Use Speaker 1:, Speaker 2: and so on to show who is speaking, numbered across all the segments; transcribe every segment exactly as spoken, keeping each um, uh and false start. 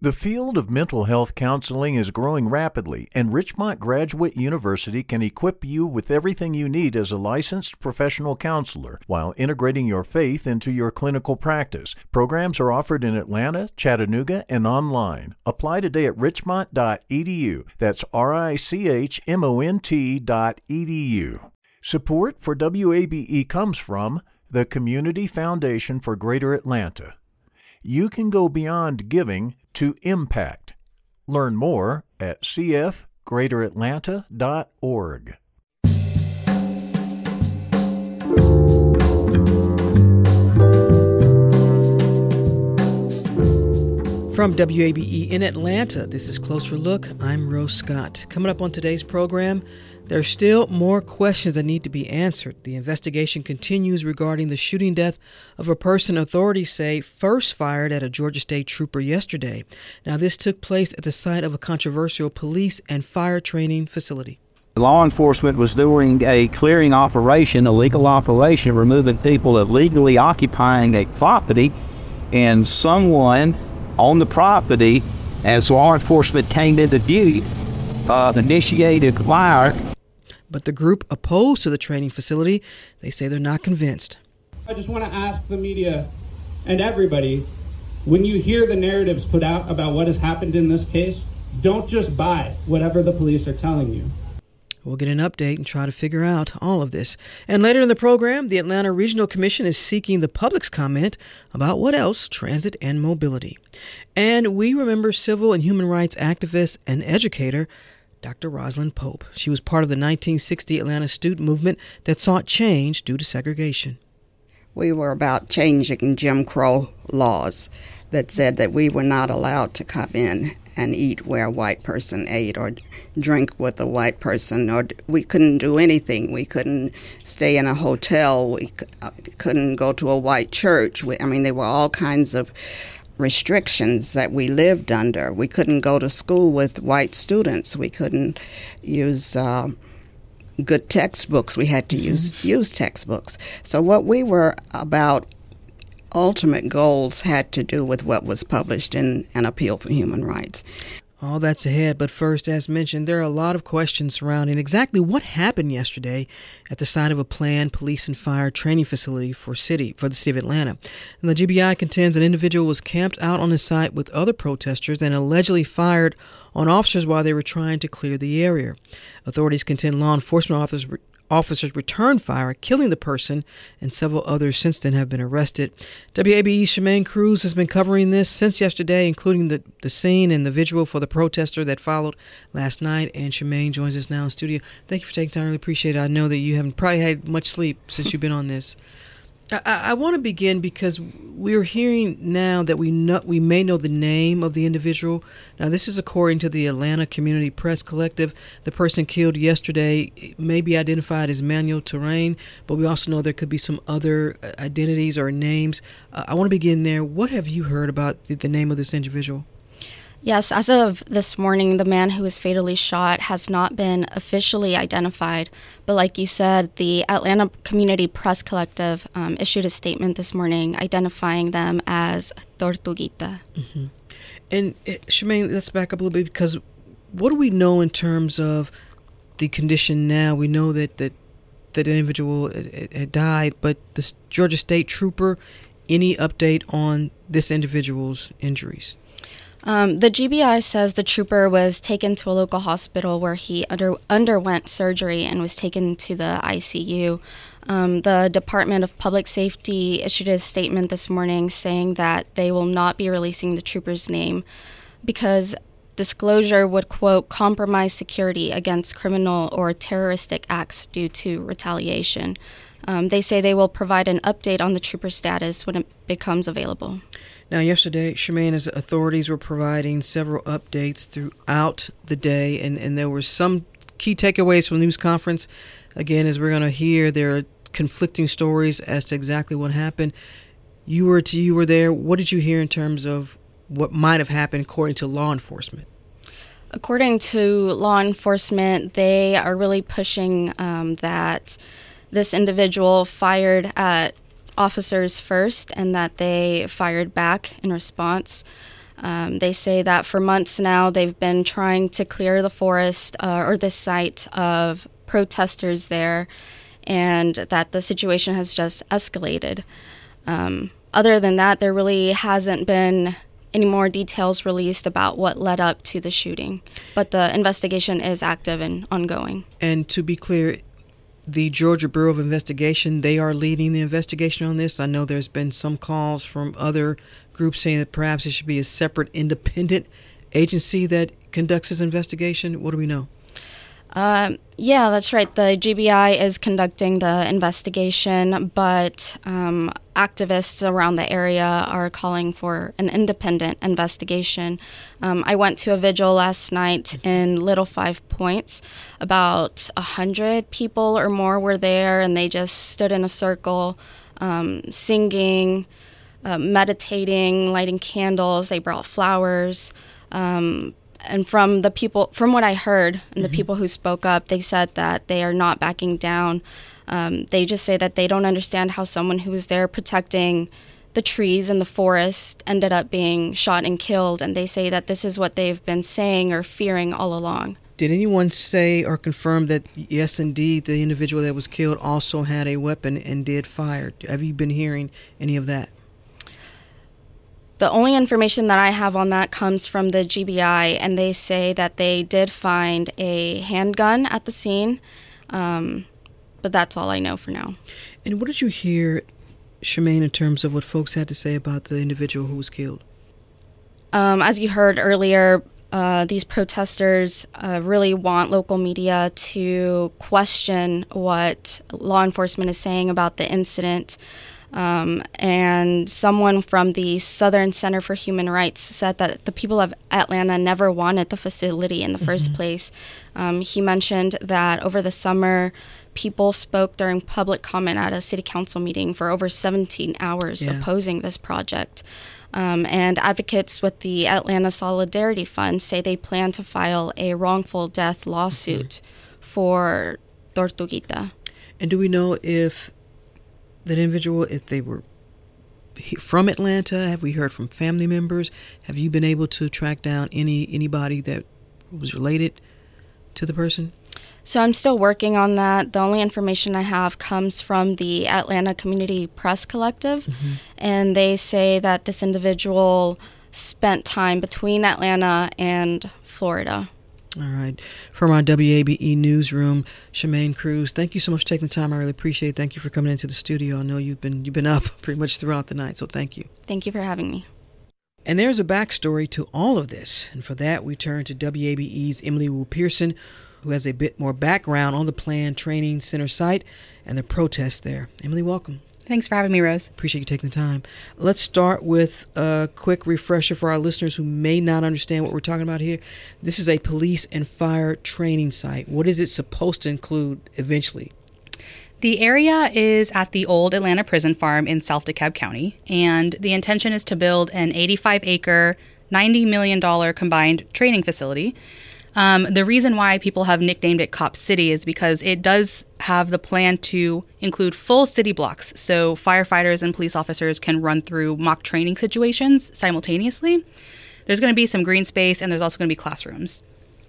Speaker 1: The field of mental health counseling is growing rapidly, and Richmont Graduate University can equip you with everything you need as a licensed professional counselor while integrating your faith into your clinical practice. Programs are offered in Atlanta, Chattanooga, and online. Apply today at richmont dot e d u. That's R I C H M O N T dot E D U. Support for W A B E comes from the Community Foundation for Greater Atlanta. You can go beyond giving to impact. Learn more at c f greater atlanta dot org.
Speaker 2: From W A B E in Atlanta, this is Closer Look. I'm Rose Scott. Coming up on today's program, there's still more questions that need to be answered. The investigation continues regarding the shooting death of a person authorities say first fired at a Georgia State trooper yesterday. Now, this took place at the site of a controversial police and fire training facility.
Speaker 3: Law enforcement was doing a clearing operation, a legal operation, removing people illegally occupying a property, and someone on the property, as law enforcement came into view, uh, initiated fire.
Speaker 2: But the group opposed to the training facility, they say they're not convinced.
Speaker 4: I just want to ask the media and everybody, when you hear the narratives put out about what has happened in this case, don't just buy whatever the police are telling you.
Speaker 2: We'll get an update and try to figure out all of this. And later in the program, the Atlanta Regional Commission is seeking the public's comment about what else, transit and mobility. And we remember civil and human rights activist and educator Doctor Rosalind Pope. She was part of the nineteen sixty Atlanta student movement that sought change due to segregation.
Speaker 5: We were about changing Jim Crow laws that said that we were not allowed to come in and eat where a white person ate or drink with a white person, or we couldn't do anything. We couldn't stay in a hotel. We couldn't go to a white church. We, I mean, there were all kinds of restrictions that we lived under. We couldn't go to school with white students. We couldn't use uh, good textbooks. We had to mm-hmm. use use textbooks. So what we were about, ultimate goals, had to do with what was published in An Appeal for Human Rights.
Speaker 2: All that's ahead, but first, as mentioned, there are a lot of questions surrounding exactly what happened yesterday at the site of a planned police and fire training facility for city for the city of Atlanta. And the G B I contends an individual was camped out on the site with other protesters and allegedly fired on officers while they were trying to clear the area. Authorities contend law enforcement officers Officers returned fire, killing the person, and several others since then have been arrested. W A B E's Shemaine Cruz has been covering this since yesterday, including the, the scene and the vigil for the protester that followed last night. And Shemaine joins us now in studio. Thank you for taking time. I really appreciate it. I know that you haven't probably had much sleep since you've been on this. I, I want to begin because we're hearing now that we know, we may know the name of the individual. Now, this is according to the Atlanta Community Press Collective. The person killed yesterday may be identified as Manuel Terrain, but we also know there could be some other identities or names. Uh, I want to begin there. What have you heard about the, the name of this individual?
Speaker 6: Yes, as of this morning, the man who was fatally shot has not been officially identified. But like you said, the Atlanta Community Press Collective um, issued a statement this morning identifying them as Tortuguita. Mm-hmm.
Speaker 2: And uh, Shemaine, let's back up a little bit, because what do we know in terms of the condition now? We know that that, that individual had, had died, but the Georgia State trooper, any update on this individual's injuries?
Speaker 6: Um, the G B I says the trooper was taken to a local hospital where he under, underwent surgery and was taken to the I C U. Um, the Department of Public Safety issued a statement this morning saying that they will not be releasing the trooper's name because disclosure would, quote, compromise security against criminal or terroristic acts due to retaliation. Um, they say they will provide an update on the trooper's status when it becomes available.
Speaker 2: Now, yesterday, Shemaine, as authorities were providing several updates throughout the day, and, and there were some key takeaways from the news conference. Again, as we're going to hear, there are conflicting stories as to exactly what happened. You were to, you were there. What did you hear in terms of what might have happened according to law enforcement?
Speaker 6: According to law enforcement, they are really pushing um, that this individual fired at officers first and that they fired back in response. Um, they say that for months now they've been trying to clear the forest uh, or this site of protesters there, and that the situation has just escalated. Um, other than that, there really hasn't been any more details released about what led up to the shooting. But the investigation is active and ongoing.
Speaker 2: And to be clear, the Georgia Bureau of Investigation, they are leading the investigation on this. I know there's been some calls from other groups saying that perhaps it should be a separate independent agency that conducts this investigation. What do we know?
Speaker 6: Um, yeah, that's right. The G B I is conducting the investigation, but um, activists around the area are calling for an independent investigation. Um, I went to a vigil last night in Little Five Points. About a hundred people or more were there, and they just stood in a circle, um, singing, uh, meditating, lighting candles. They brought flowers. Um, And from the people, from what I heard, and the mm-hmm. people who spoke up, they said that they are not backing down. Um, they just say that they don't understand how someone who was there protecting the trees in the forest ended up being shot and killed. And they say that this is what they've been saying or fearing all along.
Speaker 2: Did anyone say or confirm that, yes, indeed, the individual that was killed also had a weapon and did fire? Have you been hearing any of that?
Speaker 6: The only information that I have on that comes from the G B I, and they say that they did find a handgun at the scene, um, but that's all I know for now.
Speaker 2: And what did you hear, Shemaine, in terms of what folks had to say about the individual who was killed?
Speaker 6: Um, as you heard earlier, uh, these protesters uh, really want local media to question what law enforcement is saying about the incident. Um, and someone from the Southern Center for Human Rights said that the people of Atlanta never wanted the facility in the mm-hmm. first place. Um, he mentioned that over the summer, people spoke during public comment at a city council meeting for over seventeen hours yeah. opposing this project. Um, and advocates with the Atlanta Solidarity Fund say they plan to file a wrongful death lawsuit mm-hmm. for Tortuguita.
Speaker 2: And do we know if that individual, if they were from Atlanta? Have we heard from family members? Have you been able to track down any anybody that was related to the person?
Speaker 6: So I'm still working on that. The only information I have comes from the Atlanta Community Press Collective, mm-hmm. and they say that this individual spent time between Atlanta and Florida.
Speaker 2: All right. From our W A B E newsroom, Shemaine Cruz, thank you so much for taking the time. I really appreciate it. Thank you for coming into the studio. I know you've been you've been up pretty much throughout the night, so thank you.
Speaker 6: Thank you for having me.
Speaker 2: And there's a backstory to all of this. And for that, we turn to W A B E's Emily Wu Pearson, who has a bit more background on the planned training center site and the protests there. Emily, welcome.
Speaker 7: Thanks for having me, Rose.
Speaker 2: Appreciate you taking the time. Let's start with a quick refresher for our listeners who may not understand what we're talking about here. This is a police and fire training site. What is it supposed to include eventually?
Speaker 7: The area is at the old Atlanta Prison Farm in South DeKalb County, and the intention is to build an eighty-five acre, ninety million dollars combined training facility. Um, the reason why people have nicknamed it Cop City is because it does have the plan to include full city blocks, so firefighters and police officers can run through mock training situations simultaneously. There's going to be some green space, and there's also going to be classrooms.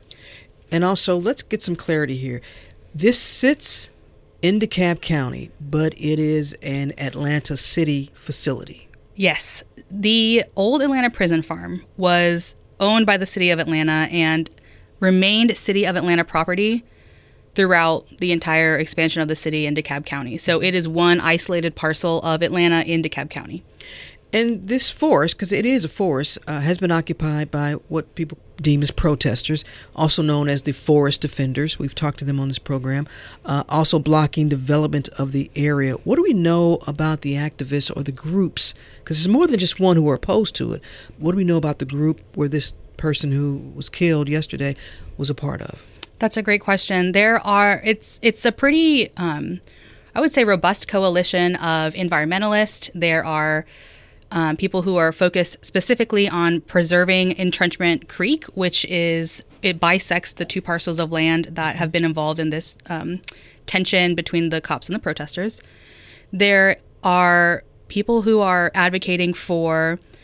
Speaker 2: And also, let's get some clarity here. This sits in DeKalb County, but it is an Atlanta City facility.
Speaker 7: Yes. The old Atlanta Prison Farm was owned by the city of Atlanta and remained City of Atlanta property throughout the entire expansion of the city in DeKalb County. So it is one isolated parcel of Atlanta in DeKalb County.
Speaker 2: And this forest, because it is a forest, uh, has been occupied by what people deem as protesters, also known as the Forest Defenders. We've talked to them on this program, uh, also blocking development of the area. What do we know about the activists or the groups? Because there's more than just one who are opposed to it. What do we know about the group where this person who was killed yesterday was a part of?
Speaker 7: That's a great question. There are, it's it's a pretty, um, I would say, robust coalition of environmentalists. There are um, people who are focused specifically on preserving Entrenchment Creek, which is, it bisects the two parcels of land that have been involved in this um, tension between the cops and the protesters. There are people who are advocating for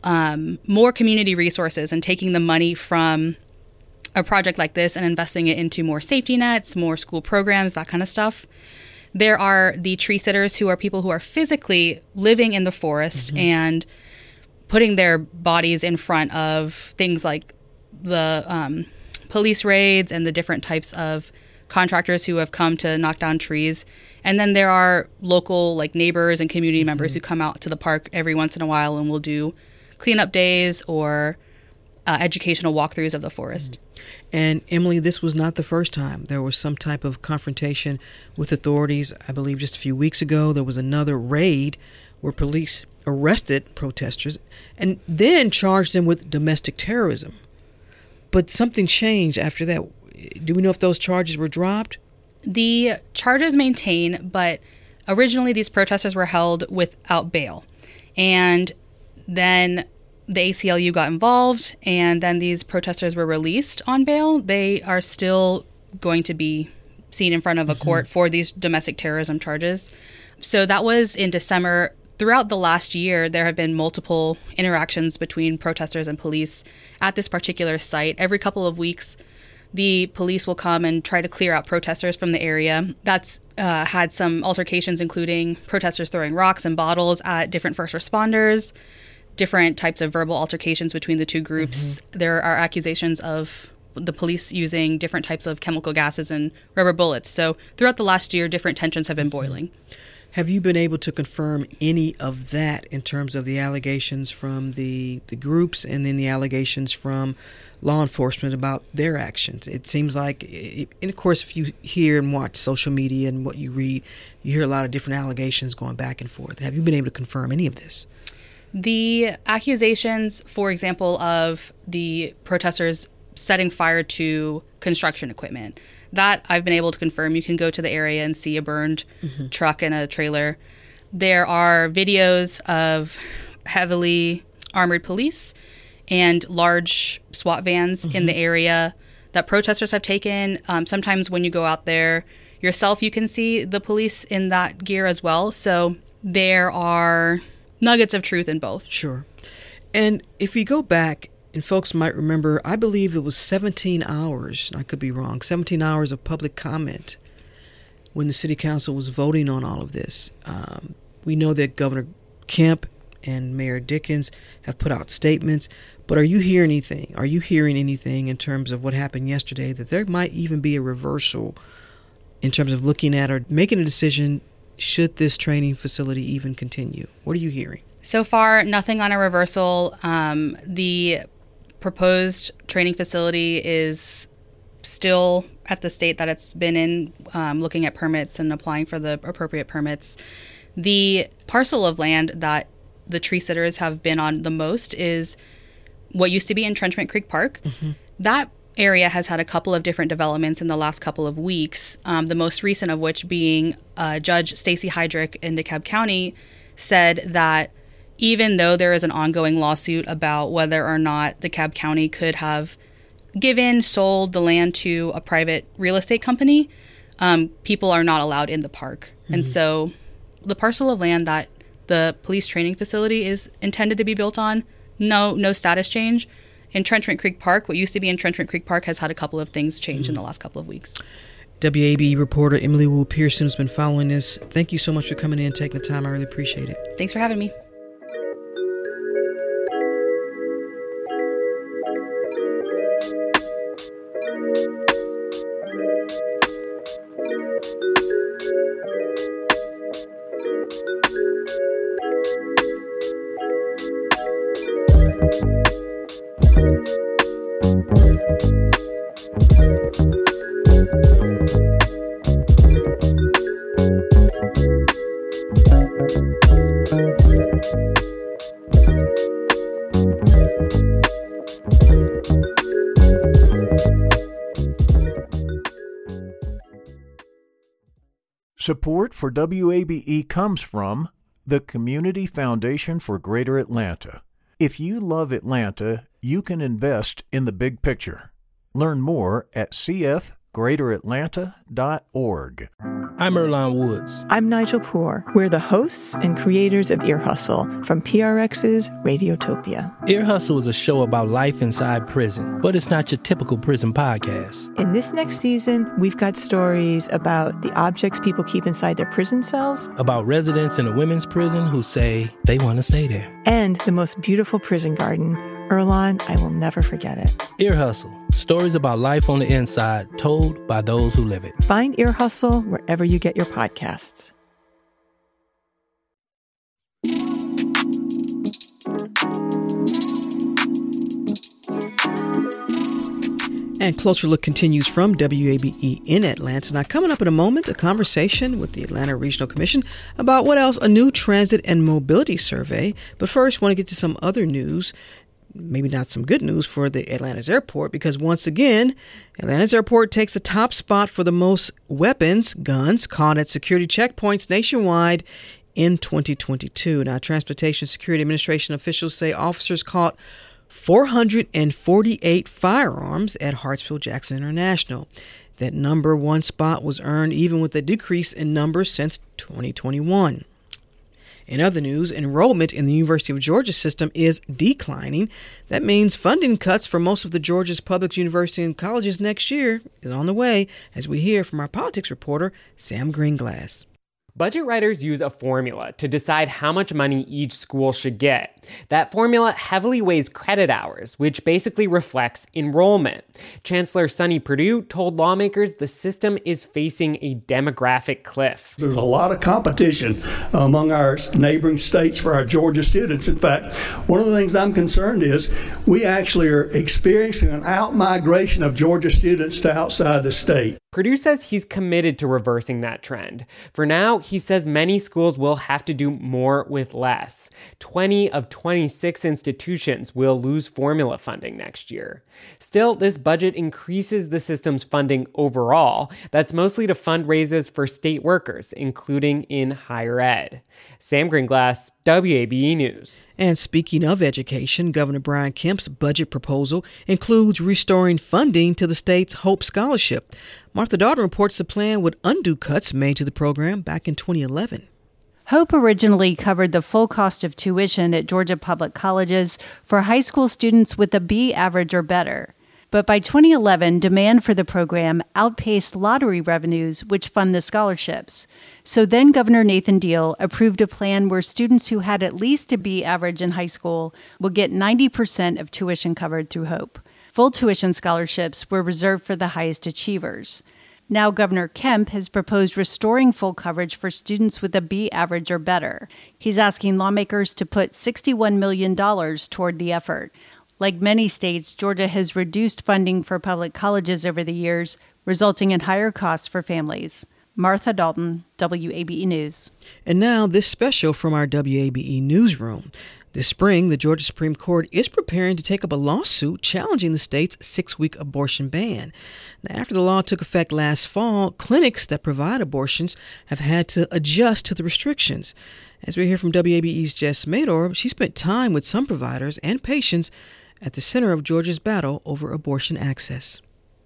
Speaker 7: um, more community resources and taking the money from a project like this and investing it into more safety nets, more school programs, that kind of stuff. There are the tree sitters, who are people who are physically living in the forest mm-hmm. and putting their bodies in front of things like the um, police raids and the different types of contractors who have come to knock down trees. And then there are local like neighbors and community mm-hmm. members who come out to the park every once in a while and will do cleanup days or uh, educational walkthroughs of the forest.
Speaker 2: And Emily, this was not the first time there was some type of confrontation with authorities. I believe just a few weeks ago there was another raid where police arrested protesters and then charged them with domestic terrorism. But something changed after that. Do we know if those charges were dropped?
Speaker 7: The charges maintain, but originally these protesters were held without bail. And then the A C L U got involved, and then these protesters were released on bail. They are still going to be seen in front of a mm-hmm. court for these domestic terrorism charges. So that was in December. Throughout the last year, there have been multiple interactions between protesters and police at this particular site. Every couple of weeks, the police will come and try to clear out protesters from the area. That's uh, had some altercations, including protesters throwing rocks and bottles at different first responders, different types of verbal altercations between the two groups. Mm-hmm. There are accusations of the police using different types of chemical gases and rubber bullets. So throughout the last year, different tensions have been boiling.
Speaker 2: Have you been able to confirm any of that in terms of the allegations from the, the groups and then the allegations from law enforcement about their actions? It seems like, and of course, if you hear and watch social media and what you read, you hear a lot of different allegations going back and forth. Have you been able to confirm any of this?
Speaker 7: The accusations, for example, of the protesters setting fire to construction equipment, that I've been able to confirm. You can go to the area and see a burned mm-hmm. truck and a trailer. There are videos of heavily armored police and large SWAT vans mm-hmm. in the area that protesters have taken. Um, sometimes when you go out there yourself, you can see the police in that gear as well. So there are nuggets of truth in both.
Speaker 2: Sure. And if you go back, and folks might remember, I believe it was seventeen hours, I could be wrong, seventeen hours of public comment when the city council was voting on all of this. Um, we know that Governor Kemp and Mayor Dickens have put out statements, but are you hearing anything? Are you hearing anything in terms of what happened yesterday, that there might even be a reversal in terms of looking at or making a decision, should this training facility even continue? What are you hearing?
Speaker 7: So far, nothing on a reversal. Um, the proposed training facility is still at the state that it's been in, um, looking at permits and applying for the appropriate permits. The parcel of land that the tree sitters have been on the most is what used to be Entrenchment Creek Park. Mm-hmm. That area has had a couple of different developments in the last couple of weeks, um, the most recent of which being uh, Judge Stacey Heydrich in DeKalb County said that even though there is an ongoing lawsuit about whether or not DeKalb County could have given, sold the land to a private real estate company, um, people are not allowed in the park. Mm-hmm. And so the parcel of land that the police training facility is intended to be built on, no no status change. Entrenchment Creek Park, what used to be Entrenchment Creek Park, has had a couple of things change mm-hmm. in the last couple of weeks.
Speaker 2: W A B E reporter Emily Wu Pearson has been following this. Thank you so much for coming in and taking the time. I really appreciate it.
Speaker 7: Thanks for having me.
Speaker 1: Support for W A B E comes from the Community Foundation for Greater Atlanta. If you love Atlanta, you can invest in the big picture. Learn more at c f greater atlanta dot org.
Speaker 8: I'm Earlonne Woods.
Speaker 9: I'm Nigel Poor. We're the hosts and creators of Ear Hustle from P R X's Radiotopia.
Speaker 8: Ear Hustle is a show about life inside prison, but it's not your typical prison podcast.
Speaker 9: In this next season, we've got stories about the objects people keep inside their prison cells,
Speaker 8: about residents in a women's prison who say they want to stay there,
Speaker 9: and the most beautiful prison garden. Earlonne, I will never forget it.
Speaker 8: Ear Hustle. Stories about life on the inside, told by those who live it.
Speaker 9: Find Ear Hustle wherever you get your podcasts.
Speaker 2: And Closer Look continues from W A B E in Atlanta. Now, coming up in a moment, a conversation with the Atlanta Regional Commission about what else? A new transit and mobility survey. But first, want to get to some other news. Maybe not some good news for the Atlanta's airport, because once again, Atlanta's airport takes the top spot for the most weapons, guns, caught at security checkpoints nationwide in twenty twenty-two. Now, Transportation Security Administration officials say officers caught four hundred forty-eight firearms at Hartsfield-Jackson International. That number one spot was earned even with a decrease in numbers since twenty twenty-one. In other news, enrollment in the University of Georgia system is declining. That means funding cuts for most of the Georgia's public universities and colleges next year is on the way, as we hear from our politics reporter, Sam Greenglass.
Speaker 10: Budget writers use a formula to decide how much money each school should get. That formula heavily weighs credit hours, which basically reflects enrollment. Chancellor Sonny Perdue told lawmakers the system is facing a demographic cliff.
Speaker 11: There's a lot of competition among our neighboring states for our Georgia students. In fact, one of the things I'm concerned is we actually are experiencing an out-migration of Georgia students to outside the state.
Speaker 10: Perdue says he's committed to reversing that trend. For now, he says many schools will have to do more with less. twenty of twenty-six institutions will lose formula funding next year. Still, this budget increases the system's funding overall. That's mostly to fund raises for state workers, including in higher ed. Sam Greenglass, W A B E News.
Speaker 2: And speaking of education, Governor Brian Kemp's budget proposal includes restoring funding to the state's Hope Scholarship. Martha Dalton reports the plan would undo cuts made to the program back in twenty eleven.
Speaker 12: Hope originally covered the full cost of tuition at Georgia public colleges for high school students with a B average or better. But by twenty eleven, demand for the program outpaced lottery revenues, which fund the scholarships. So then Governor Nathan Deal approved a plan where students who had at least a B average in high school will get ninety percent of tuition covered through Hope. Full tuition scholarships were reserved for the highest achievers. Now Governor Kemp has proposed restoring full coverage for students with a B average or better. He's asking lawmakers to put sixty-one million dollars toward the effort. Like many states, Georgia has reduced funding for public colleges over the years, resulting in higher costs for families. Martha Dalton, W A B E News.
Speaker 2: And now this special from our W A B E newsroom. This spring, the Georgia Supreme Court is preparing to take up a lawsuit challenging the state's six-week abortion ban. Now, after the law took effect last fall, clinics that provide abortions have had to adjust to the restrictions. As we hear from W A B E's Jess Mador, she spent time with some providers and patients at the center of Georgia's battle over abortion access.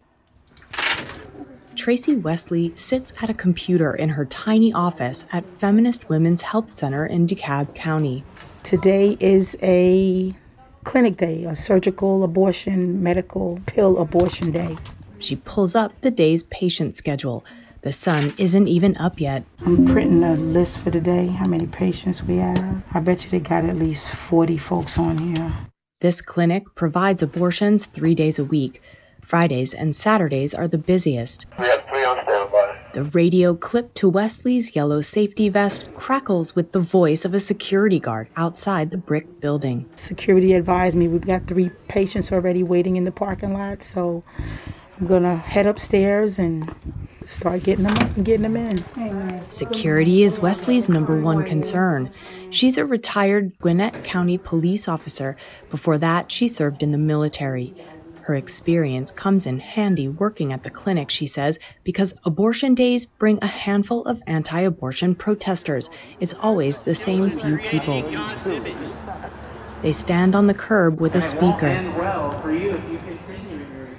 Speaker 13: Tracy Wesley sits at a computer in her tiny office at Feminist Women's Health Center in DeKalb County.
Speaker 14: Today is a clinic day, a surgical abortion, medical pill abortion day.
Speaker 13: She pulls up the day's patient schedule. The sun isn't even up yet.
Speaker 14: I'm printing a list for the day, how many patients we have. I bet you they got at least forty folks on here.
Speaker 13: This clinic provides abortions three days a week. Fridays and Saturdays are the busiest.
Speaker 15: We have three on standby.
Speaker 13: The radio clipped to Wesley's yellow safety vest crackles with the voice of a security guard outside the brick building.
Speaker 14: Security advised me we've got three patients already waiting in the parking lot, so I'm going to head upstairs and start getting them up and getting them in. Amen.
Speaker 13: Security is Wesley's number one concern. She's a retired Gwinnett County police officer. Before that, she served in the military. Her experience comes in handy working at the clinic, she says, because abortion days bring a handful of anti-abortion protesters. It's always the same few people. They stand on the curb with a speaker.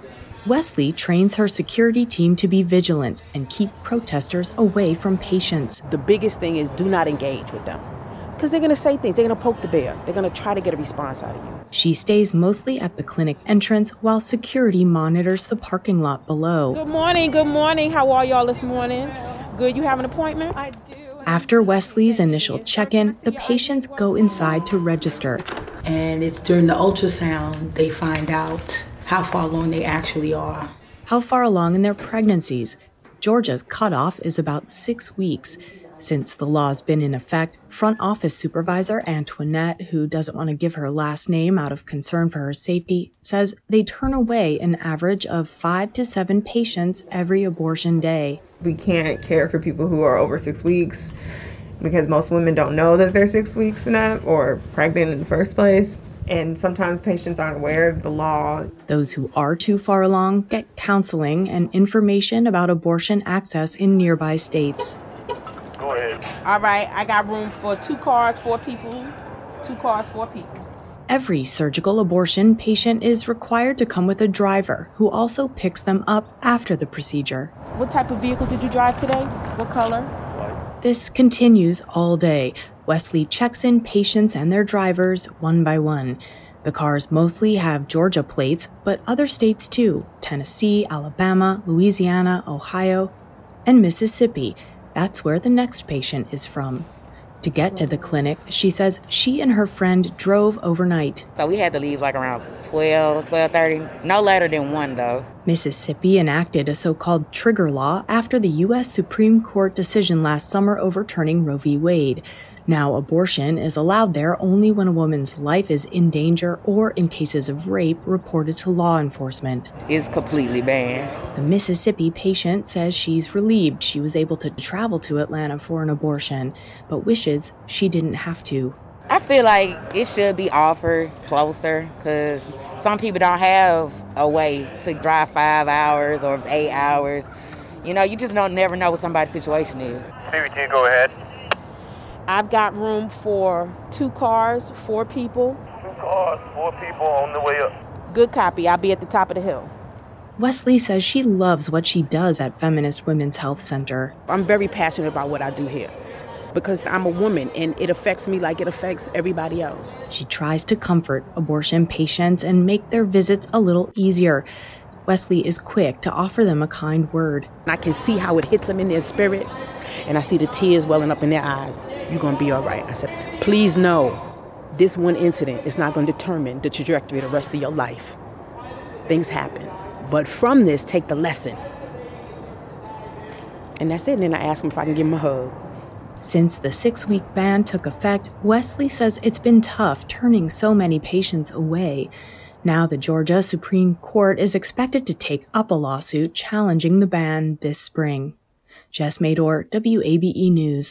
Speaker 13: Wesley trains her security team to be vigilant and keep protesters away from patients.
Speaker 15: The biggest thing is do not engage with them, because they're going to say things. They're going to poke the bear. They're going to try to get a response out of you.
Speaker 13: She stays mostly at the clinic entrance while security monitors the parking lot below.
Speaker 15: Good morning. Good morning. How are y'all this morning? Good. You have an appointment? I do.
Speaker 13: After Wesley's initial check-in, the patients go inside to register.
Speaker 14: And it's during the ultrasound they find out how far along they actually are.
Speaker 13: How far along in their pregnancies? Georgia's cutoff is about six weeks. Since the law's been in effect, front office supervisor Antoinette, who doesn't want to give her last name out of concern for her safety, says they turn away an average of five to seven patients every abortion day.
Speaker 16: We can't care for people who are over six weeks because most women don't know that they're six weeks and up or pregnant in the first place. And sometimes patients aren't aware of the law.
Speaker 13: Those who are too far along get counseling and information about abortion access in nearby states.
Speaker 15: Go ahead. All right, I got room for two cars, four people. Two cars, four people.
Speaker 13: Every surgical abortion patient is required to come with a driver who also picks them up after the procedure.
Speaker 15: What type of vehicle did you drive today? What color?
Speaker 13: This continues all day. Wesley checks in patients and their drivers one by one. The cars mostly have Georgia plates, but other states too: Tennessee, Alabama, Louisiana, Ohio, and Mississippi. That's where the next patient is from. To get to the clinic, she says she and her friend drove overnight.
Speaker 17: So we had to leave like around twelve, twelve thirty. No later than one, though.
Speaker 13: Mississippi enacted a so-called trigger law after the U S Supreme Court decision last summer overturning Roe v. Wade. Now, abortion is allowed there only when a woman's life is in danger or in cases of rape reported to law enforcement.
Speaker 17: It's completely banned.
Speaker 13: The Mississippi patient says she's relieved she was able to travel to Atlanta for an abortion, but wishes she didn't have to.
Speaker 17: I feel like it should be offered closer because some people don't have a way to drive five hours or eight hours. You know, you just don't never know what somebody's situation is.
Speaker 15: C B T, go ahead. I've got room for two cars, four people.
Speaker 18: Two cars, four people on the way up.
Speaker 15: Good copy. I'll be at the top of the hill.
Speaker 13: Wesley says she loves what she does at Feminist Women's Health Center.
Speaker 15: I'm very passionate about what I do here because I'm a woman and it affects me like it affects everybody else.
Speaker 13: She tries to comfort abortion patients and make their visits a little easier. Wesley is quick to offer them a kind word.
Speaker 15: I can see how it hits them in their spirit, and I see the tears welling up in their eyes. You're going to be all right. I said, please know, this one incident is not going to determine the trajectory of the rest of your life. Things happen. But from this, take the lesson. And that's it. And then I asked him if I can give him a hug.
Speaker 13: Since the six-week ban took effect, Wesley says it's been tough turning so many patients away. Now the Georgia Supreme Court is expected to take up a lawsuit challenging the ban this spring. Jess Mador, W A B E News.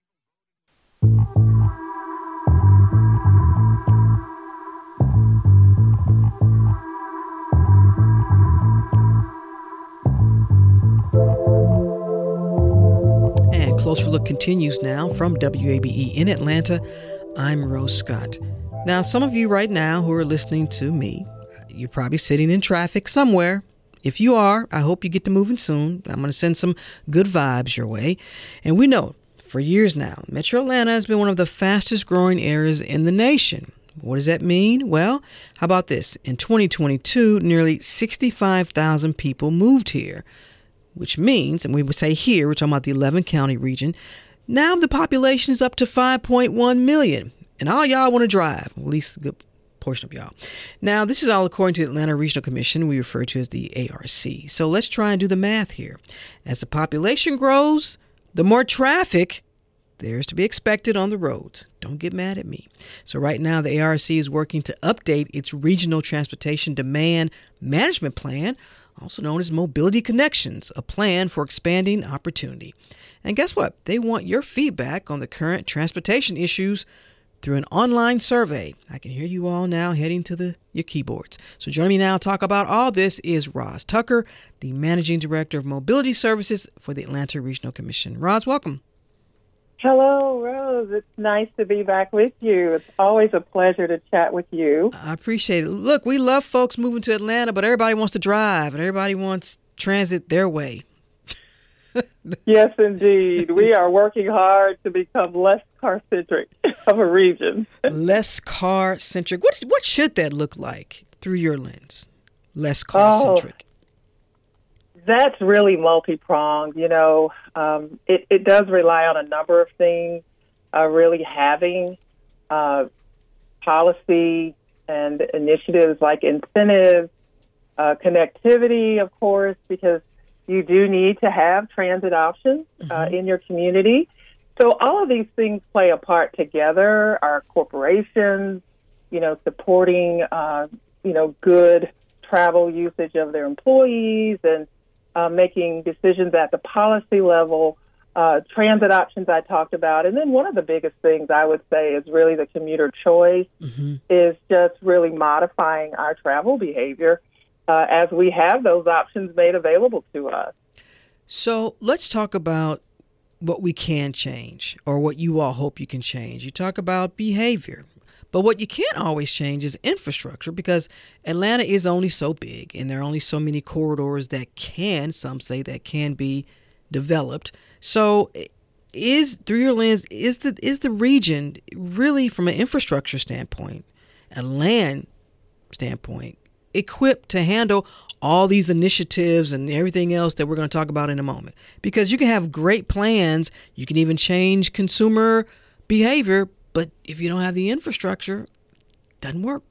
Speaker 2: And Closer Look continues now from W A B E in Atlanta. I'm Rose Scott. Now, some of you right now who are listening to me, you're probably sitting in traffic somewhere. If you are, I hope you get to moving soon. I'm going to send some good vibes your way. And we know for years now, Metro Atlanta has been one of the fastest growing areas in the nation. What does that mean? Well, how about this? In twenty twenty-two, nearly sixty-five thousand people moved here, which means, and we would say here, we're talking about the eleven county region, now the population is up to five point one million. And all y'all want to drive, at least a good portion of y'all. Now, this is all according to the Atlanta Regional Commission, we refer to as the A R C. So let's try and do the math here. As the population grows, the more traffic there's to be expected on the roads. Don't get mad at me. So right now, the A R C is working to update its Regional Transportation Demand Management Plan, also known as Mobility Connections, a plan for expanding opportunity. And guess what? They want your feedback on the current transportation issues through an online survey. I can hear you all now heading to the your keyboards. So joining me now to talk about all this is Roz Tucker, the Managing Director of Mobility Services for the Atlanta Regional Commission. Roz, welcome.
Speaker 19: Hello, Rose. It's nice to be back with you. It's always a pleasure to chat with you.
Speaker 2: I appreciate it. Look, we love folks moving to Atlanta, but everybody wants to drive and everybody wants transit their way.
Speaker 19: Yes, indeed. We are working hard to become less car-centric of a region.
Speaker 2: Less car-centric. What, what should that look like through your lens? Less car-centric.
Speaker 19: Oh, that's really multi-pronged. You know, um, it, it does rely on a number of things, uh, really having uh, policy and initiatives like incentives, uh, connectivity, of course, because you do need to have transit options uh, mm-hmm. in your community. So all of these things play a part together. Our corporations, you know, supporting, uh, you know, good travel usage of their employees and uh, making decisions at the policy level, uh, transit options I talked about. And then one of the biggest things I would say is really the commuter choice mm-hmm. is just really modifying our travel behavior Uh, as we have those options made available to us.
Speaker 2: So let's talk about what we can change or what you all hope you can change. You talk about behavior, but what you can't always change is infrastructure because Atlanta is only so big and there are only so many corridors that can, some say that can be developed. So is, through your lens, is the, is the region really from an infrastructure standpoint, a land standpoint, equipped to handle all these initiatives and everything else that we're going to talk about in a moment? Because you can have great plans, you can even change consumer behavior, but if you don't have the infrastructure, it doesn't work.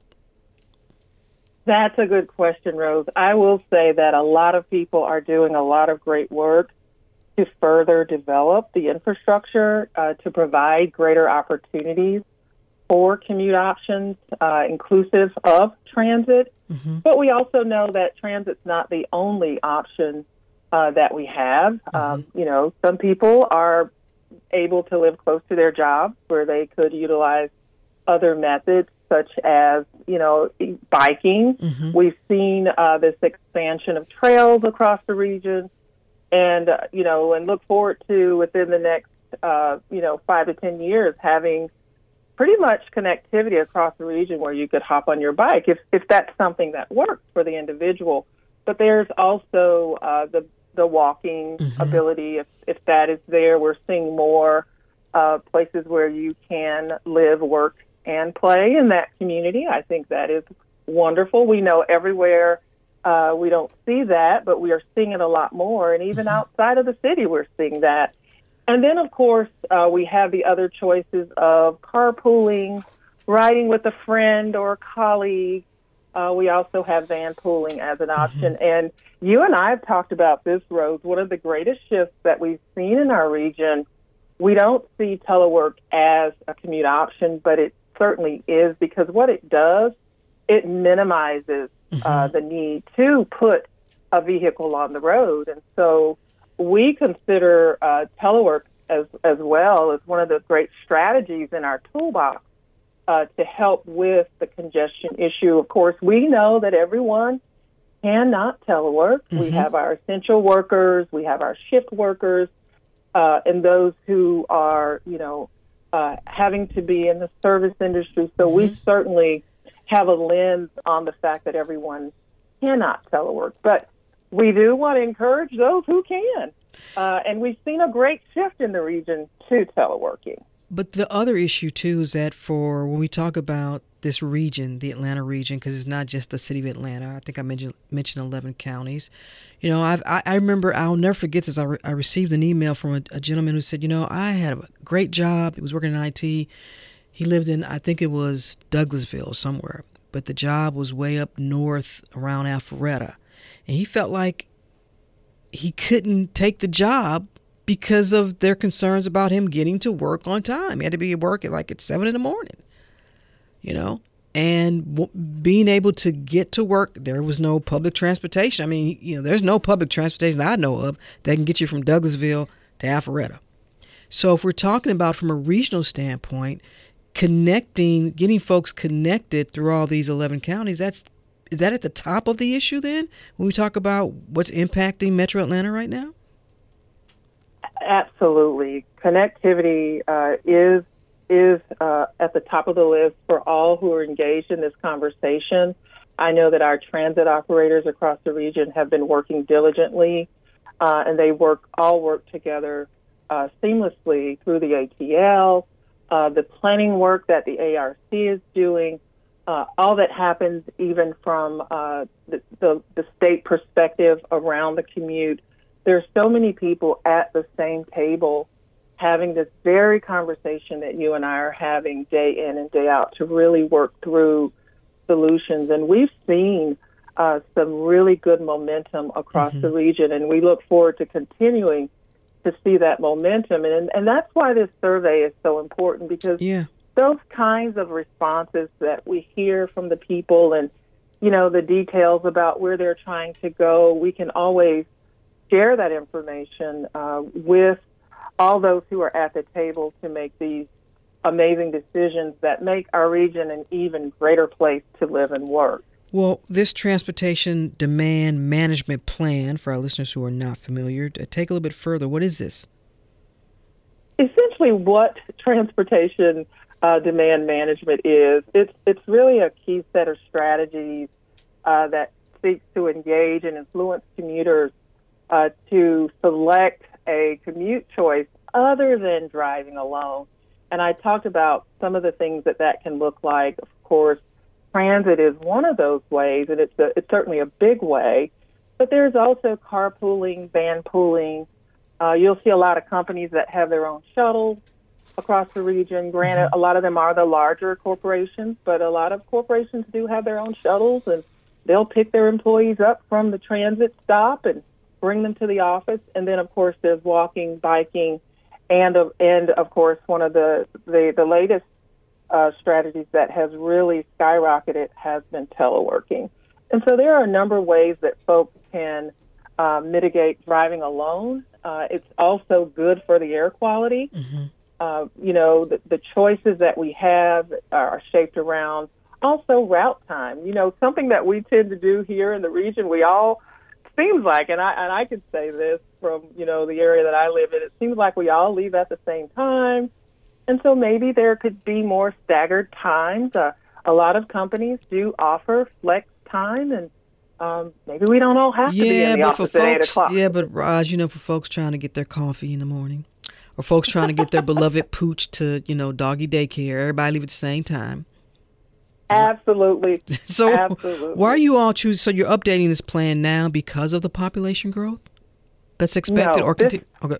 Speaker 19: That's a good question, Rose. I will say that a lot of people are doing a lot of great work to further develop the infrastructure uh, to provide greater opportunities for commute options, uh, inclusive of transit. Mm-hmm. But we also know that transit's not the only option uh, that we have. Mm-hmm. Um, you know, some people are able to live close to their jobs where they could utilize other methods such as, you know, biking. Mm-hmm. We've seen uh, this expansion of trails across the region and, uh, you know, and look forward to within the next, uh, you know, five to ten years having pretty much connectivity across the region where you could hop on your bike if, if that's something that works for the individual. But there's also uh, the the walking mm-hmm. ability. If, if that is there, we're seeing more uh, places where you can live, work, and play in that community. I think that is wonderful. We know everywhere uh, we don't see that, but we are seeing it a lot more. And even mm-hmm. outside of the city, we're seeing that. And then, of course, uh, we have the other choices of carpooling, riding with a friend or a colleague. Uh, we also have van pooling as an option. Mm-hmm. And you and I have talked about this, Rose. One of the greatest shifts that we've seen in our region, we don't see telework as a commute option, but it certainly is because what it does, it minimizes mm-hmm. uh, the need to put a vehicle on the road. And so we consider uh, telework as as well as one of the great strategies in our toolbox uh, to help with the congestion issue. Of course, we know that everyone cannot telework. Mm-hmm. We have our essential workers, we have our shift workers, uh, and those who are, you know, uh, having to be in the service industry. So mm-hmm. we certainly have a lens on the fact that everyone cannot telework. But we do want to encourage those who can. Uh, and we've seen a great shift in the region to teleworking.
Speaker 2: But the other issue, too, is that for when we talk about this region, the Atlanta region, because it's not just the city of Atlanta. I think I mentioned, mentioned eleven counties. You know, I've, I I remember, I'll never forget this. I, re, I received an email from a, a gentleman who said, you know, I had a great job. He was working in I T. He lived in, I think it was Douglasville somewhere. But the job was way up north around Alpharetta. And he felt like he couldn't take the job because of their concerns about him getting to work on time. He had to be at work at like at seven in the morning, you know, and w- being able to get to work. There was no public transportation. I mean, you know, there's no public transportation that I know of that can get you from Douglasville to Alpharetta. So if we're talking about from a regional standpoint, connecting, getting folks connected through all these eleven counties, that's is that at the top of the issue then when we talk about what's impacting Metro Atlanta right now?
Speaker 19: Absolutely. Connectivity uh, is is uh, at the top of the list for all who are engaged in this conversation. I know that our transit operators across the region have been working diligently, uh, and they work all work together uh, seamlessly through the A T L, uh, the planning work that the A R C is doing, uh, all that happens even from uh, the, the, the state perspective around the commute. There's so many people at the same table having this very conversation that you and I are having day in and day out to really work through solutions. And we've seen uh, some really good momentum across mm-hmm. the region, and we look forward to continuing to see that momentum. And, and that's why this survey is so important, because
Speaker 2: yeah.
Speaker 19: those kinds of responses that we hear from the people and, you know, the details about where they're trying to go, we can always share that information uh, with all those who are at the table to make these amazing decisions that make our region an even greater place to live and work.
Speaker 2: Well, this transportation demand management plan, for our listeners who are not familiar, take a little bit further. What is this?
Speaker 19: Essentially, what transportation uh, demand management is, it's it's really a key set of strategies uh, that seeks to engage and influence commuters uh, to select a commute choice other than driving alone. And I talked about some of the things that that can look like. Of course, transit is one of those ways, and it's a, it's certainly a big way. But there's also carpooling, van pooling. Uh, you'll see a lot of companies that have their own shuttles across the region. Granted, mm-hmm. a lot of them are the larger corporations, but a lot of corporations do have their own shuttles, and they'll pick their employees up from the transit stop and bring them to the office. And then, of course, there's walking, biking, and, uh, and of course, one of the, the, the latest uh, strategies that has really skyrocketed has been teleworking. And so there are a number of ways that folks can uh, mitigate driving alone. Uh, it's also good for the air quality. Mm-hmm. Uh, you know, the, the choices that we have are shaped around also route time. You know, something that we tend to do here in the region, we all seems like, and I and I could say this from, you know, the area that I live in, it seems like we all leave at the same time. And so maybe there could be more staggered times. Uh, a lot of companies do offer flex time, and um, maybe we don't all have
Speaker 2: yeah,
Speaker 19: to be in the
Speaker 2: but
Speaker 19: office
Speaker 2: for
Speaker 19: at eight
Speaker 2: folks,
Speaker 19: o'clock.
Speaker 2: Yeah, but Raj, you know, for folks trying to get their coffee in the morning, or folks trying to get their beloved pooch to, you know, doggy daycare, everybody leave at the same time.
Speaker 19: Absolutely.
Speaker 2: So
Speaker 19: Absolutely.
Speaker 2: Why are you all choosing? So you're updating this plan now because of the population growth that's expected,
Speaker 19: No,
Speaker 2: or continue? Okay.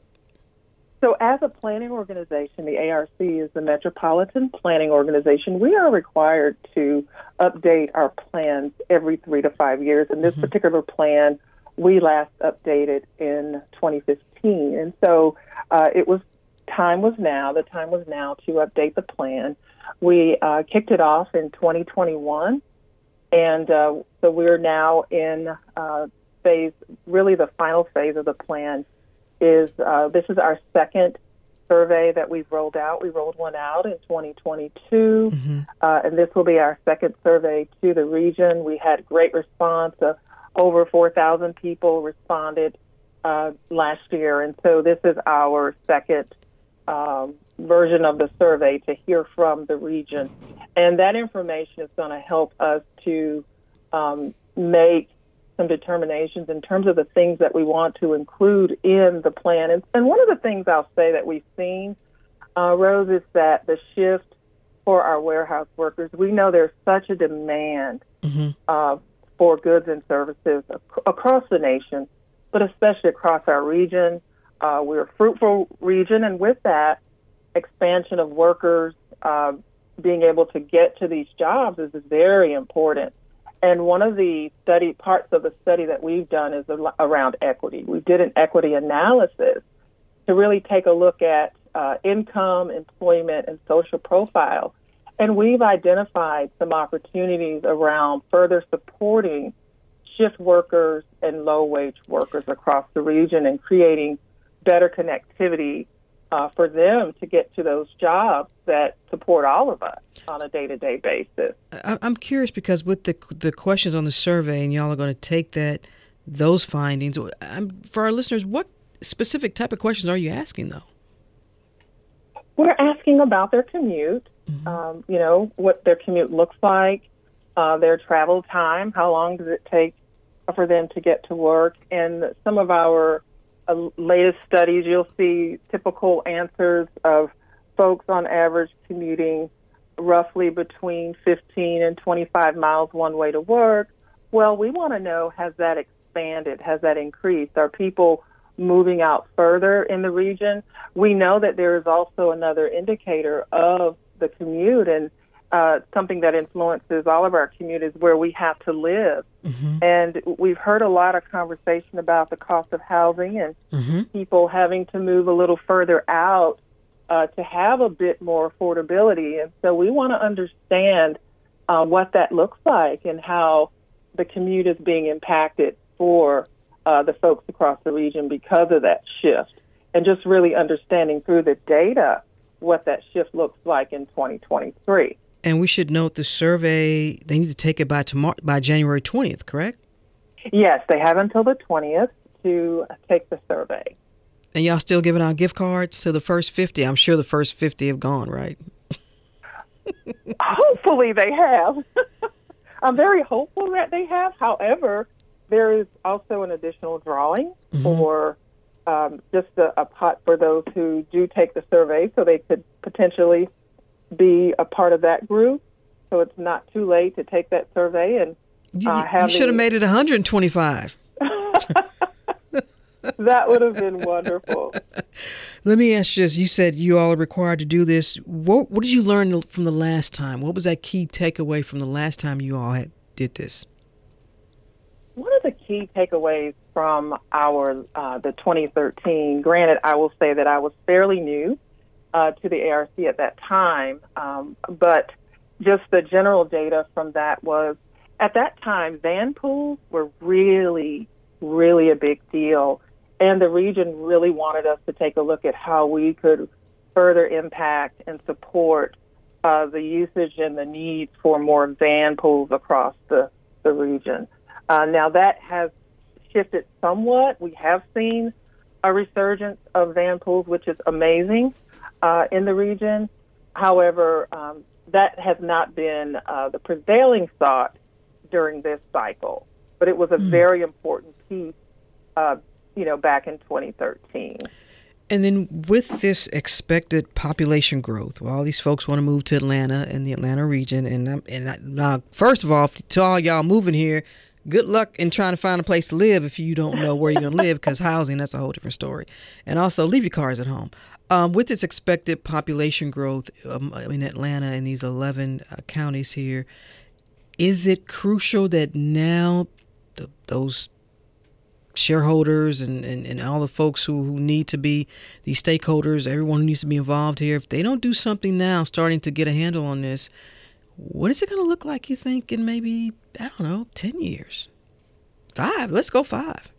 Speaker 19: So as a planning organization, the A R C is the Metropolitan Planning Organization. We are required to update our plans every three to five years. And this mm-hmm. particular plan, we last updated in twenty fifteen. And so uh, it was time was now. The time was now to update the plan. We uh, kicked it off in twenty twenty-one, and uh, so we're now in uh, phase, really the final phase of the plan. Is uh, this is our second survey that we've rolled out. We rolled one out in twenty twenty-two, mm-hmm. uh, and this will be our second survey to the region. We had great response. Uh, over four thousand people responded uh, last year, and so this is our second um, version of the survey to hear from the region. And that information is going to help us to um, make some determinations in terms of the things that we want to include in the plan. And, and one of the things I'll say that we've seen, uh, Rose, is that the shift for our warehouse workers, we know there's such a demand mm-hmm. uh, for goods and services ac- across the nation, but especially across our region. Uh, we're a fruitful region, and with that, expansion of workers uh, being able to get to these jobs is very important. And one of the study parts of the study that we've done is around equity. We did an equity analysis to really take a look at uh, income, employment, and social profile. And we've identified some opportunities around further supporting shift workers and low-wage workers across the region and creating better connectivity uh, for them to get to those jobs that support all of us on a day-to-day basis.
Speaker 2: I'm curious because with the the questions on the survey, and y'all are going to take that those findings. I'm, for our listeners, what specific type of questions are you asking, though?
Speaker 19: We're asking about their commute, mm-hmm. um, you know, what their commute looks like, uh, their travel time, how long does it take for them to get to work. And some of our uh, latest studies, you'll see typical answers of folks on average commuting roughly between fifteen and twenty-five miles one way to work. Well, we want to know, has that expanded? Has that increased? Are people moving out further in the region? We know that there is also another indicator of the commute, and uh, something that influences all of our commute is where we have to live. Mm-hmm. And we've heard a lot of conversation about the cost of housing and mm-hmm. people having to move a little further out uh, to have a bit more affordability. And so we want to understand uh, what that looks like and how the commute is being impacted for Uh, the folks across the region because of that shift, and just really understanding through the data what that shift looks like in twenty twenty-three.
Speaker 2: And we should note the survey, they need to take it by tomorrow, by January twentieth, correct?
Speaker 19: Yes, they have until the twentieth to take the survey.
Speaker 2: And y'all still giving out gift cards to the first fifty? I'm sure the first fifty have gone, right?
Speaker 19: Hopefully they have. I'm very hopeful that they have. However, there is also an additional drawing mm-hmm. for um, just a, a pot for those who do take the survey, so they could potentially be a part of that group. So it's not too late to take that survey and
Speaker 2: you,
Speaker 19: uh, have.
Speaker 2: You should have made it one hundred twenty-five.
Speaker 19: That would have been wonderful.
Speaker 2: Let me ask you this. You said you all are required to do this. What, what did you learn from the last time? What was that key takeaway from the last time you all had, did this?
Speaker 19: One of the key takeaways from our uh, the twenty thirteen, granted, I will say that I was fairly new uh, to the A R C at that time, um, but just the general data from that was, at that time, van pools were really, really a big deal, and the region really wanted us to take a look at how we could further impact and support uh, the usage and the need for more van pools across the, the region. Uh, now, that has shifted somewhat. We have seen a resurgence of van pools, which is amazing uh, in the region. However, um, that has not been uh, the prevailing thought during this cycle. But it was a mm. very important piece, uh, you know, back in twenty thirteen.
Speaker 2: And then with this expected population growth, well, all these folks want to move to Atlanta and the Atlanta region. And, I'm, and I, now, first of all, to all y'all moving here, good luck in trying to find a place to live if you don't know where you're going to live, because housing, that's a whole different story. And also, leave your cars at home. Um, with this expected population growth um, in Atlanta and these eleven uh, counties here, is it crucial that now the, those shareholders and, and, and all the folks who, who need to be these stakeholders, everyone who needs to be involved here, if they don't do something now starting to get a handle on this, what is it going to look like, you think, in maybe, I don't know, ten years? Five. Let's go five.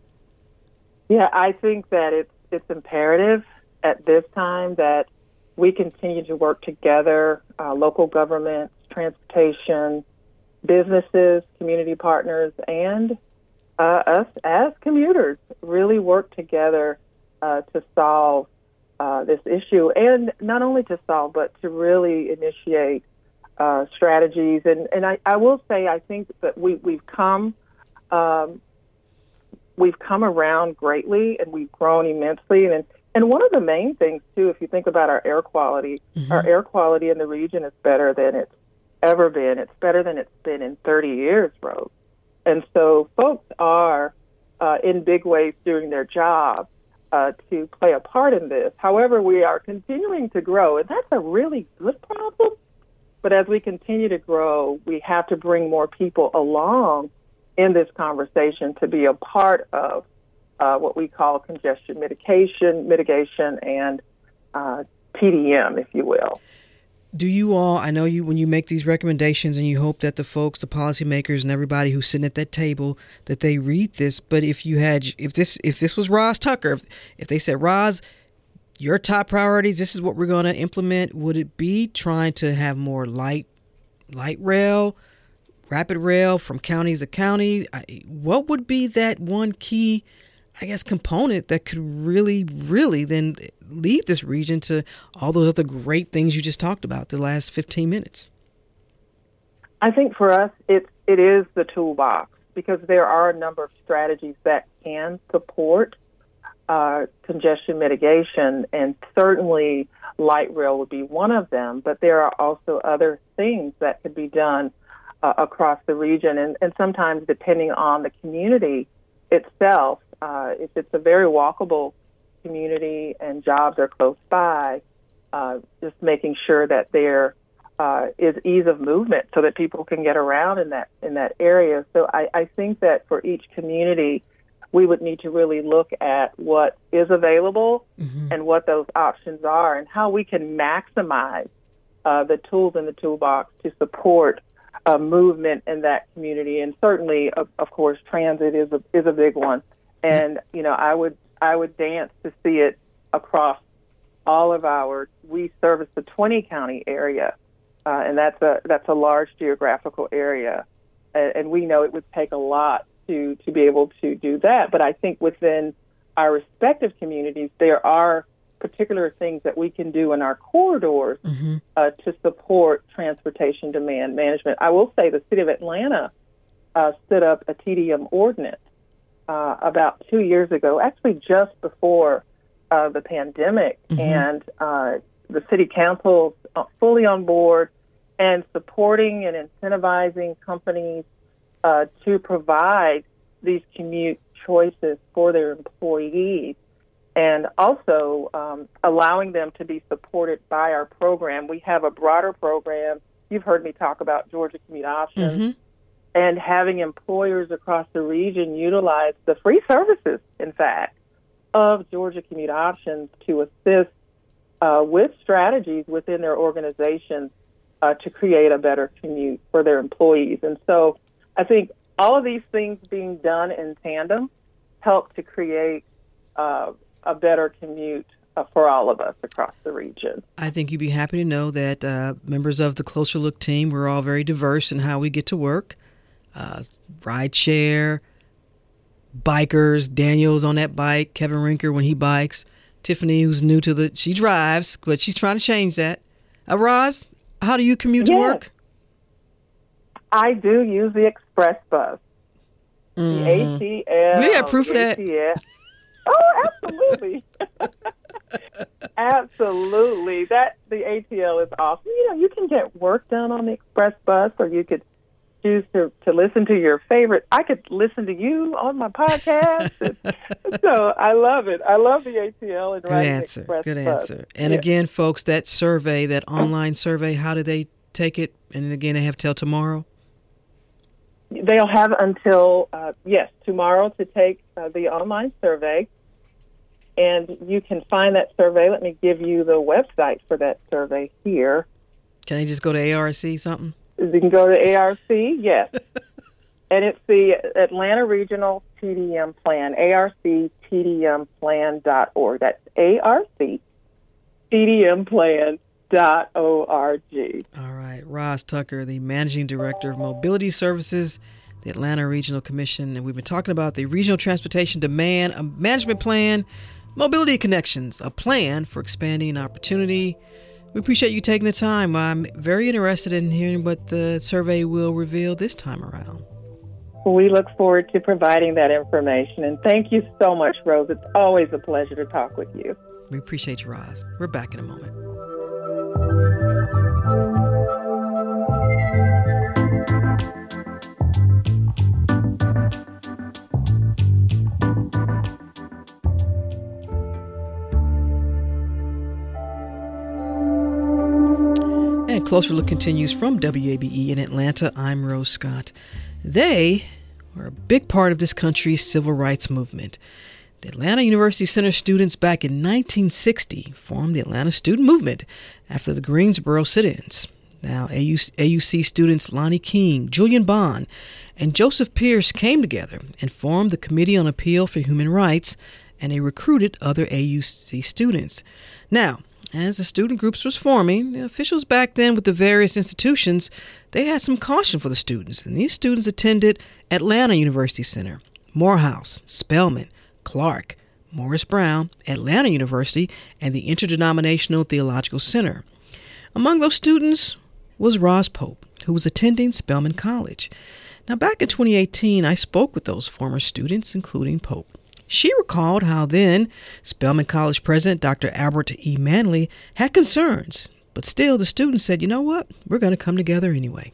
Speaker 19: Yeah, I think that it's, it's imperative at this time that we continue to work together, uh, local governments, transportation, businesses, community partners, and uh, us as commuters really work together uh, to solve uh, this issue. And not only to solve, but to really initiate Uh, strategies. And, and I, I will say, I think that we, we've come um, we've come around greatly, and we've grown immensely. And, and one of the main things, too, if you think about our air quality, mm-hmm. our air quality in the region is better than it's ever been. It's better than it's been in thirty years, Rose. And so folks are uh, in big ways doing their job uh, to play a part in this. However, we are continuing to grow, and that's a really good problem. But as we continue to grow, we have to bring more people along in this conversation to be a part of uh, what we call congestion mitigation, mitigation, and uh, P D M, if you will.
Speaker 2: Do you all, I know you, when you make these recommendations and you hope that the folks, the policymakers and everybody who's sitting at that table, that they read this, but if you had, if this, if this was Roz Tucker, if, if they said, Roz, your top priorities, this is what we're going to implement, would it be trying to have more light light rail, rapid rail from county to county? What would be that one key I guess, component that could really, really then lead this region to all those other great things you just talked about the last fifteen minutes?
Speaker 19: I think for us, it, it is the toolbox, because there are a number of strategies that can support uh, congestion mitigation, and certainly light rail would be one of them, but there are also other things that could be done uh, across the region, and, and sometimes depending on the community itself, uh, if it's a very walkable community and jobs are close by, uh, just making sure that there uh, is ease of movement so that people can get around in that in that area. So I, I think that for each community, we would need to really look at what is available mm-hmm. and what those options are, and how we can maximize uh, the tools in the toolbox to support uh, movement in that community. And certainly, of, of course, transit is a, is a big one. And you know, I would I would dance to see it across all of our. We service the twenty county area, uh, and that's a that's a large geographical area, and, and we know it would take a lot to to be able to do that. But I think within our respective communities, there are particular things that we can do in our corridors mm-hmm. uh, to support transportation demand management. I will say the city of Atlanta uh, stood up a T D M ordinance uh, about two years ago, actually just before uh, the pandemic, mm-hmm. and uh, the city council is fully on board and supporting and incentivizing companies Uh, to provide these commute choices for their employees, and also um, allowing them to be supported by our program. We have a broader program. You've heard me talk about Georgia Commute Options, mm-hmm. and having employers across the region utilize the free services, in fact, of Georgia Commute Options to assist uh, with strategies within their organizations uh, to create a better commute for their employees. And so I think all of these things being done in tandem help to create uh, a better commute uh, for all of us across the region.
Speaker 2: I think you'd be happy to know that uh, members of the Closer Look team, we're all very diverse in how we get to work. Uh, ride share, bikers, Daniel's on that bike, Kevin Rinker when he bikes, Tiffany, who's new to the, she drives, but she's trying to change that. Uh, Roz, how do you commute
Speaker 19: yes.
Speaker 2: to work?
Speaker 19: I do use the Express Bus, mm-hmm. the A T L.
Speaker 2: We have proof of that.
Speaker 19: Oh, absolutely. Absolutely. That the A T L is awesome. You know, you can get work done on the Express Bus, or you could choose to, to listen to your favorite. I could listen to you on my podcast. So I love it. I love the A T L and
Speaker 2: Good
Speaker 19: riding
Speaker 2: answer.
Speaker 19: the Express
Speaker 2: Good
Speaker 19: Bus.
Speaker 2: answer. And
Speaker 19: yeah.
Speaker 2: again, folks, that survey, that online survey, how do they take it? And again, they have till tomorrow?
Speaker 19: They'll have until, uh, yes, tomorrow to take uh, the online survey. And you can find that survey. Let me give you the website for that survey here.
Speaker 2: Can they just go to A R C something?
Speaker 19: You can go to A R C, yes. And it's the Atlanta Regional T D M Plan, A R C T D M plan dot org. That's A R C T D M plan dot org.
Speaker 2: All right. Roz Tucker, the Managing Director of Mobility Services, the Atlanta Regional Commission. And we've been talking about the Regional Transportation Demand a Management Plan, Mobility Connections, a plan for expanding opportunity. We appreciate you taking the time. I'm very interested in hearing what the survey will reveal this time around.
Speaker 19: We look forward to providing that information. And thank you so much, Rose. It's always a pleasure to talk with you.
Speaker 2: We appreciate you, Roz. We're back in a moment. And Closer Look continues from W A B E in Atlanta. I'm Rose Scott. They were a big part of this country's civil rights movement. The Atlanta University Center students back in nineteen sixty formed the Atlanta Student Movement after the Greensboro sit-ins. Now, A U C students Lonnie King, Julian Bond, and Joseph Pierce came together and formed the Committee on Appeal for Human Rights, and they recruited other A U C students. Now, as the student groups was forming, the officials back then with the various institutions, they had some caution for the students, and these students attended Atlanta University Center, Morehouse, Spelman, Clark, Morris Brown, Atlanta University, and the Interdenominational Theological Center. Among those students was Roz Pope, who was attending Spelman College. Now, back in twenty eighteen, I spoke with those former students, including Pope. She recalled how then Spelman College President Doctor Albert E. Manley had concerns, but still the students said, you know what, we're going to come together anyway.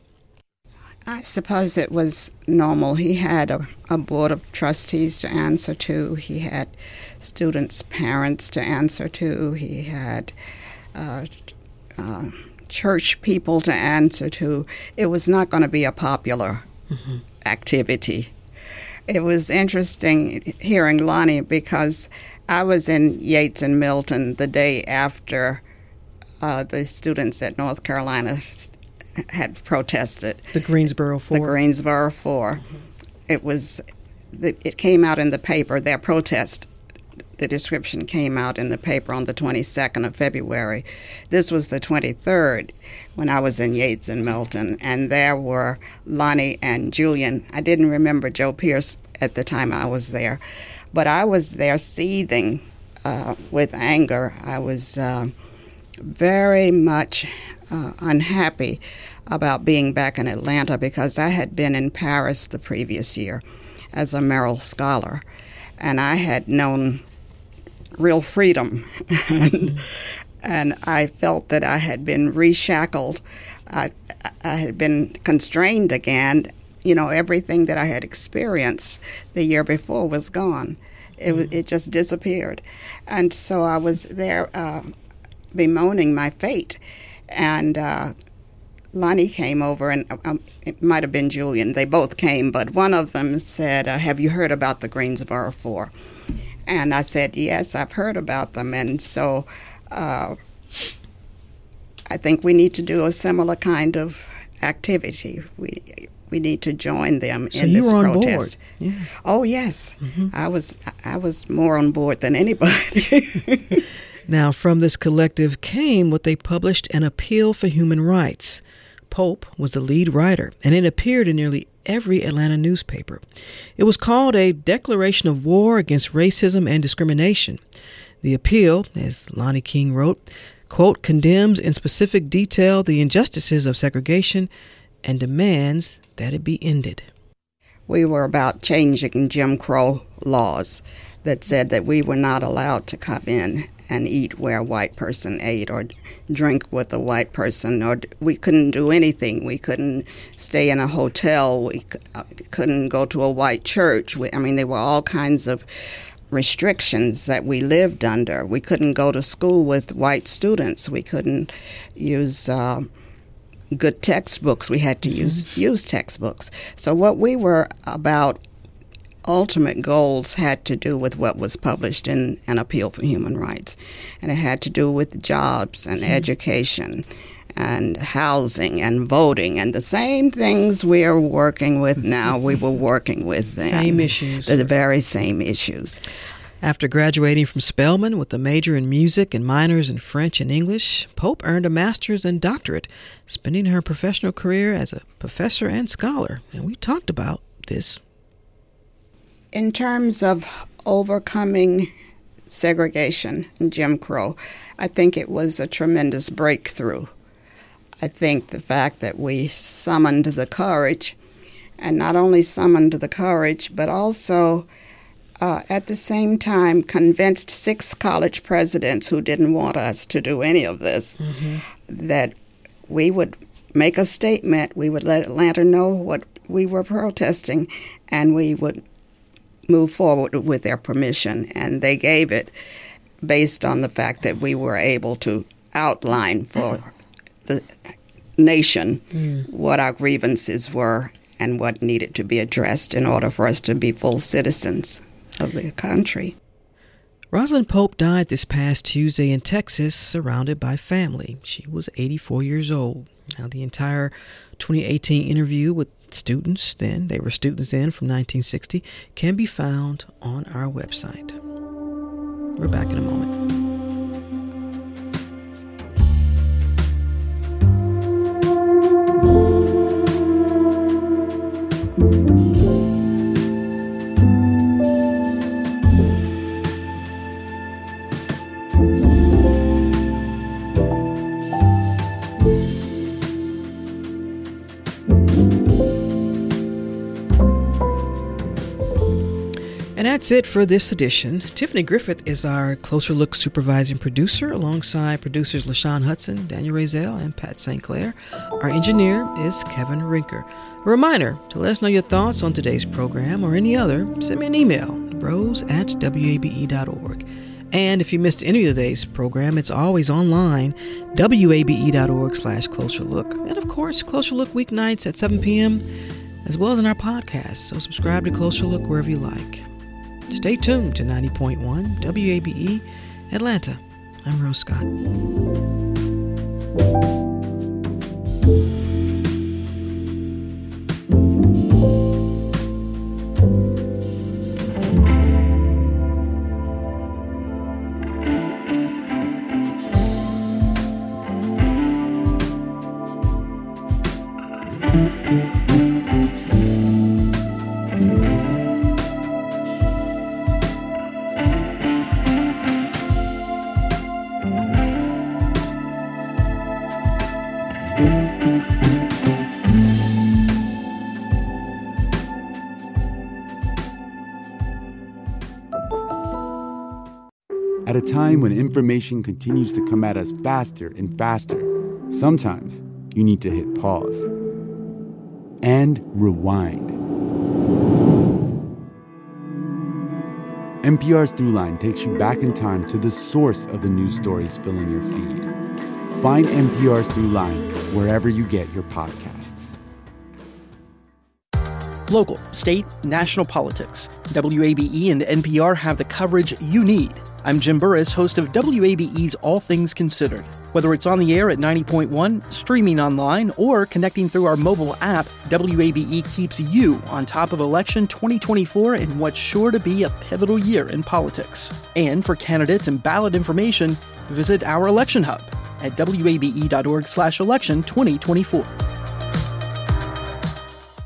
Speaker 5: I suppose it was normal. He had a, a board of trustees to answer to. He had students' parents to answer to. He had uh, uh, church people to answer to. It was not going to be a popular mm-hmm. activity. It was interesting hearing Lonnie because I was in Yates and Milton the day after uh, the students at North Carolina had protested.
Speaker 2: The Greensboro Four.
Speaker 5: The Greensboro Four. Mm-hmm. It was, it came out in the paper, their protest. The description came out in the paper on the twenty-second of February. This was the twenty-third when I was in Yates and Milton, and there were Lonnie and Julian. I didn't remember Joe Pierce at the time I was there, but I was there seething uh, with anger. I was uh, very much uh, unhappy about being back in Atlanta because I had been in Paris the previous year as a Merrill Scholar, and I had known real freedom. and, and I felt that I had been reshackled. I, I had been constrained again. You know, everything that I had experienced the year before was gone. It, mm-hmm. it just disappeared. And so I was there uh, bemoaning my fate. And uh, Lonnie came over, and um, it might have been Julian. They both came, but one of them said, uh, have you heard about the Greensboro Four? And I said, yes, I've heard about them. And so uh, I think we need to do a similar kind of activity. We we need to join them
Speaker 2: so
Speaker 5: in
Speaker 2: you
Speaker 5: this
Speaker 2: were on
Speaker 5: protest.
Speaker 2: Board. Yeah.
Speaker 5: Oh, yes. Mm-hmm. I was I was more on board than anybody.
Speaker 2: Now, from this collective came what they published, An Appeal for Human Rights. Pope was the lead writer, and it appeared in nearly every Atlanta newspaper. It was called a declaration of war against racism and discrimination. The appeal, as Lonnie King wrote, quote, condemns in specific detail the injustices of segregation and demands that it be ended.
Speaker 5: We were about changing Jim Crow laws that said that we were not allowed to come in and eat where a white person ate or drink with a white person, or we couldn't do anything. We couldn't stay in a hotel. We couldn't go to a white church. We, I mean, there were all kinds of restrictions that we lived under. We couldn't go to school with white students. We couldn't use uh, good textbooks. We had to mm-hmm. use use textbooks. So what we were about ultimate goals had to do with what was published in An Appeal for Human Rights. And it had to do with jobs and mm-hmm. education and housing and voting and the same things we are working with now, we were working with then.
Speaker 2: Same issues.
Speaker 5: The very same issues.
Speaker 2: After graduating from Spelman with a major in music and minors in French and English, Pope earned a master's and doctorate, spending her professional career as a professor and scholar. And we talked about this.
Speaker 5: In terms of overcoming segregation and Jim Crow, I think it was a tremendous breakthrough. I think the fact that we summoned the courage, and not only summoned the courage, but also uh, at the same time convinced six college presidents who didn't want us to do any of this, mm-hmm. that we would make a statement, we would let Atlanta know what we were protesting, and we would move forward with their permission. And they gave it based on the fact that we were able to outline for the nation mm. what our grievances were and what needed to be addressed in order for us to be full citizens of the country.
Speaker 2: Rosalind Pope died this past Tuesday in Texas, surrounded by family. She was eighty-four years old. Now, the entire twenty eighteen interview with students then, they were students then from nineteen sixty, can be found on our website. We're back in a moment. And that's it for this edition. Tiffany Griffith is our Closer Look supervising producer, alongside producers LaShawn Hudson, Daniel Razel, and Pat Saint Clair. Our engineer is Kevin Rinker. A reminder, to let us know your thoughts on today's program or any other, send me an email, rose at w a b e dot org. And if you missed any of today's program, it's always online, w a b e dot org slash closer look. And of course, Closer Look weeknights at seven p.m., as well as in our podcast. So subscribe to Closer Look wherever you like. Stay tuned to ninety point one W A B E Atlanta. I'm Rose Scott.
Speaker 20: At a time when information continues to come at us faster and faster, sometimes you need to hit pause and rewind. N P R's Throughline takes you back in time to the source of the news stories filling your feed. Find N P R's Throughline wherever you get your podcasts.
Speaker 21: Local, state, national politics. W A B E and N P R have the coverage you need. I'm Jim Burris, host of W A B E's All Things Considered. Whether it's on the air at ninety point one, streaming online, or connecting through our mobile app, W A B E keeps you on top of election twenty twenty-four in what's sure to be a pivotal year in politics. And for candidates and ballot information, visit our election hub at w a b e dot org slash election twenty twenty-four.